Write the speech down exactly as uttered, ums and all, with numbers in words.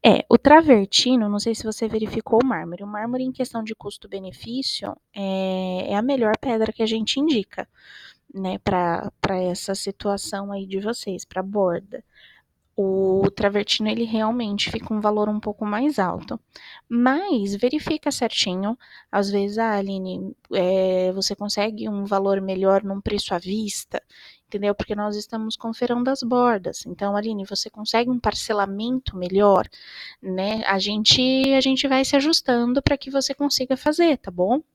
É, o travertino, não sei se você verificou o mármore. O mármore, em questão de custo-benefício, é, é a melhor pedra que a gente indica, né, para essa situação aí de vocês, para borda. O travertino, ele realmente fica um valor um pouco mais alto. Mas verifica certinho. Às vezes, ah, Aline, é, você consegue um valor melhor num preço à vista, entendeu? Porque nós estamos com o feirão das bordas. Então, Aline, você consegue um parcelamento melhor, né? A gente, a gente vai se ajustando para que você consiga fazer, tá bom?